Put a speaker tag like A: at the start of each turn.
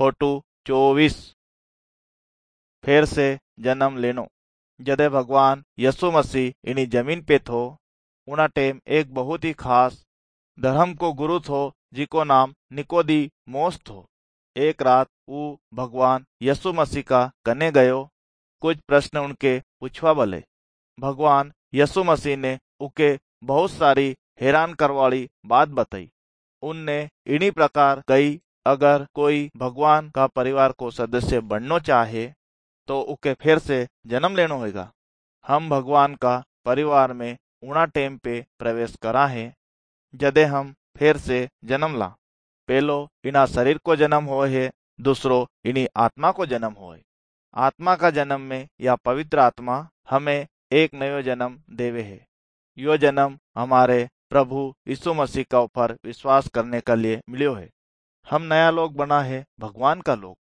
A: Photo 24 फिर से जन्म लेनो। जदे भगवान यसु मसीह इनी जमीन पे थो उना टेम एक बहुत ही खास धर्म को गुरु थो जिको नाम निकोदीमोस थो। एक रात वो भगवान यसु मसीह का कने गयो कुछ प्रश्न उनके पूछवा बले। भगवान यसु मसीह ने उके बहुत सारी हैरान करवाली बात बताई। उनने इन्हीं प्रकार कही, अगर कोई भगवान का परिवार को सदस्य बनना चाहे तो उके फिर से जन्म लेना होगा। हम भगवान का परिवार में उना टेम पे प्रवेश करा है जदे हम फिर से जन्म ला। पहलो इना शरीर को जन्म हो है, दूसरो इनी आत्मा को जन्म हो है। आत्मा का जन्म में या पवित्र आत्मा हमें एक नयो जन्म देवे है। यो जन्म हमारे प्रभु यीशु मसीह का ऊपर विश्वास करने के लिए मिलो है। हम नया लोग बना है, भगवान का लोग।